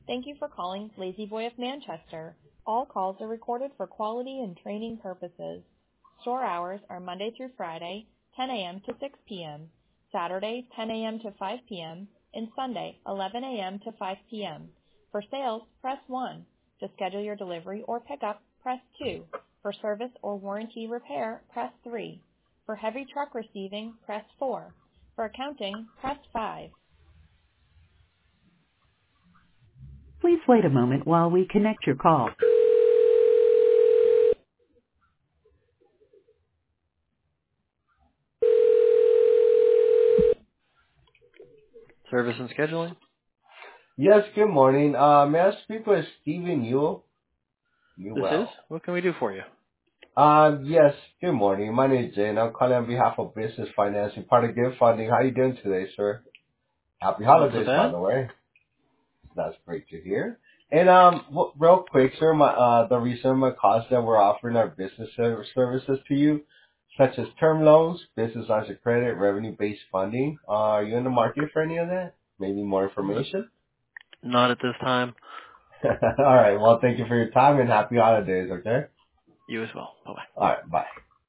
Thank you for calling Lazy Boy of Manchester. All calls are recorded for quality and training purposes. Store hours are Monday through Friday, 10 a.m. to 6 p.m., Saturday, 10 a.m. to 5 p.m., and Sunday, 11 a.m. to 5 p.m. For sales, press 1. To schedule your delivery or pickup, press 2. For service or warranty repair, press 3. For heavy truck receiving, press 4. For accounting, press 5. Please wait a moment while we connect your call. Service and scheduling? Yes, good morning. May I speak with Stephen Ewell? This is? Ewell. What can we do for you? Yes, good morning. My name is Jay, and I'm calling on behalf of Business Financing, part of Give Funding. How you doing today, sir? Happy Not so holidays, by bad. the way. That's great to hear. And real quick, sir, the reason my call is that we're offering our business services to you, such as term loans, business lines of credit, revenue-based funding. Are you in the market for any of that? Maybe more information? Not at this time. All right. Well, thank you for your time and happy holidays, okay? You as well. Bye-bye. All right. Bye.